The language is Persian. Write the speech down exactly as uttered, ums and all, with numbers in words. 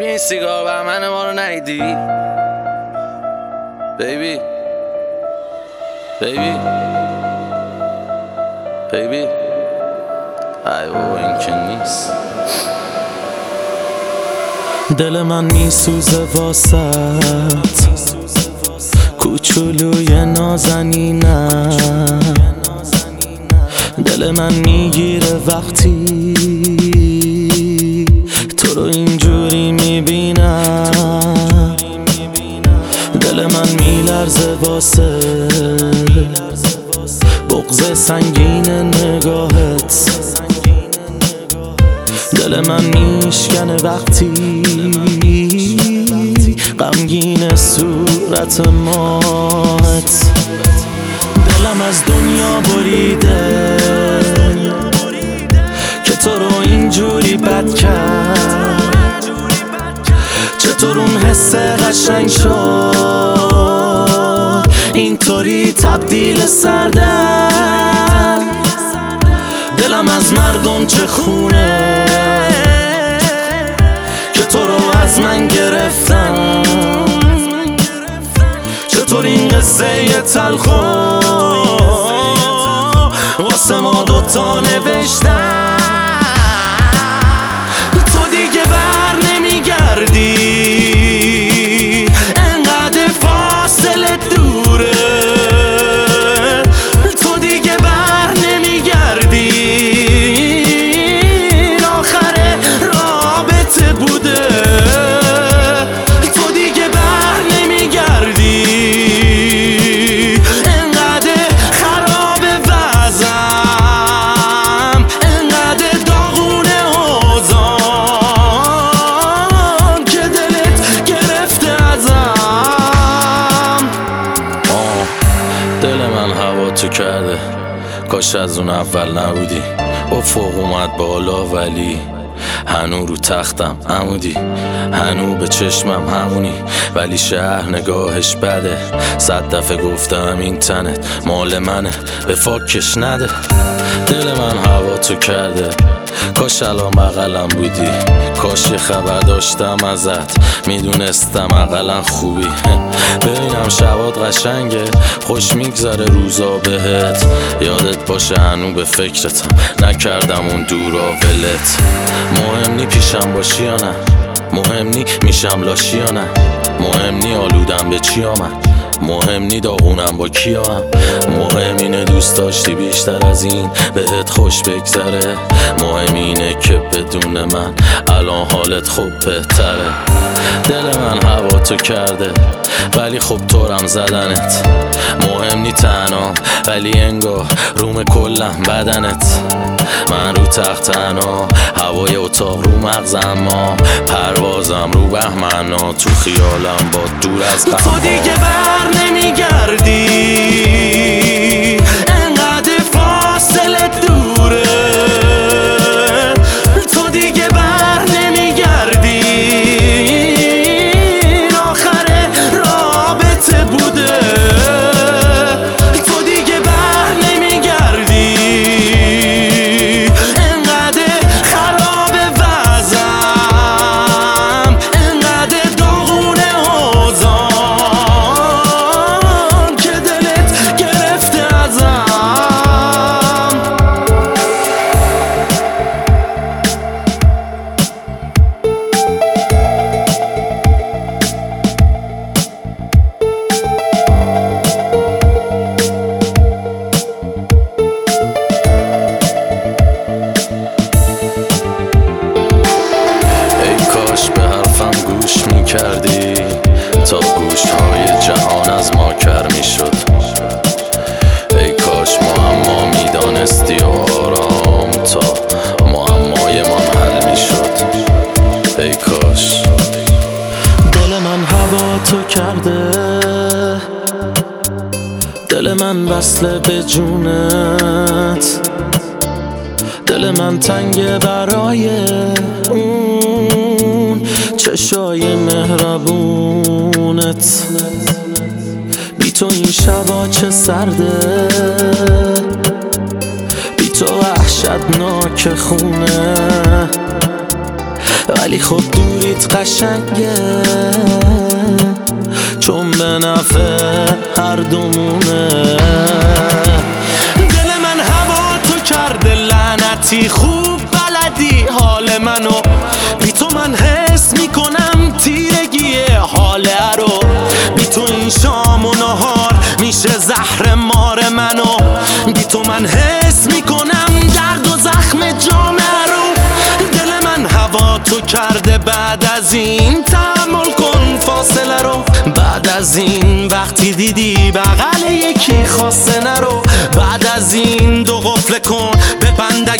ببین سیگار بهمن ما رو ندیدی؟ بیبی بیبی بیبی ای بابا این که نیست. دل من میسوزه واسط کوچولوی نازنینم، دل من میگیره وقتی تو رو اینجوری میبینم، دل من میلرزه واسه بغض سنگین نگاهت، دل من میشکنه وقتی غمگین صورت ماهت، دلم از دنیا بریده که تو رو اینجوری بد کرد، چطور اون حس قشنگ شد اینطوری تبدیل سردن، دلم از مردم چه خونه که تو رو از من گرفتن، چطور این قصه تلخو واسه ما دوتا نوشتن، تو دیگه بر نمیگردی انقدر فاصله دوره، تو دیگه بر نمیگردی آخر رابطه بوده، تو دیگه بر نمیگردی انقدر خراب وضعم، انقدر داغونه حوضام که دلت گرفته ازم. آه دل من هوا تو کرده، کاش از اون اول نبودی، افق اومد بالا ولی هنو رو تختم عمودی، هنو به چشمم همونی ولی شهر نگاهش بده، صد دفعه گفتم این تنت مال منه به فاکش نده، دل من هوا تو کرده، کاش الان بغلم بودی، کاش یه خبر داشتم ازت میدونستم اقلا خوبی، ببینم شبات قشنگه خوش میگذره روزا بهت، یادت باشه هنو به فکرتم نکردم اون دورا ولت، مهم نی پیشم باشی یا نه، مهم نی میشم لاشی یا نه، مهم نی آلودم به چی آمد، مهم نی داغونم با کیا هم، مهم اینه دوست داشتی بیشتر از این بهت خوش بگذره، مهم اینه که بدون من الان حالت خوب بهتره، دل من هوا تو کرده ولی خب طورم زدنت، مهم نی تنها ولی انگار روم کلم بدنت، من رو تخت تنها هوای اتاق رو مغزم، ما پروازم رو بهمنا تو خیالم با دور از غم، تو دیگه بر نمیگردی انقدر فاصله دوره، تو دیگه بر نمیگردی آخر رابطه بوده، تو دیگه بر نمیگردی انقدر خراب وضعم، انقدر داغونه حوضام که دلت گرفته ازم. گوش می کردی تا گوش های جهان از ما کر می شد، ای کاش معما می دانستی و آرام تا معمای من حل می شد، ای کاش. دل من هوا تو کرده، دل من وصله به جونت، دل من تنگه برای اون چشای مهربونت، بی تو این شبا چه سرده، بی تو وحشتناک خونه، ولی خب دوریت قشنگه، چون به نفع هر دومونه. دل من هوا تو کرده لعنتی، خوب بلدی حال منو، بی تو من حس میکنم تیرگیه حاله رو. بی تو این شام و نهار میشه زهر مار منو، بی تو من حس میکنم درد و زخم جامعه رو. دل من هوا تو کرده، بعد از این تحمل کن فاصله رو. بعد از این وقتی دیدی بغل یکی خواسته نرو، بعد از این دو قفل کن ببند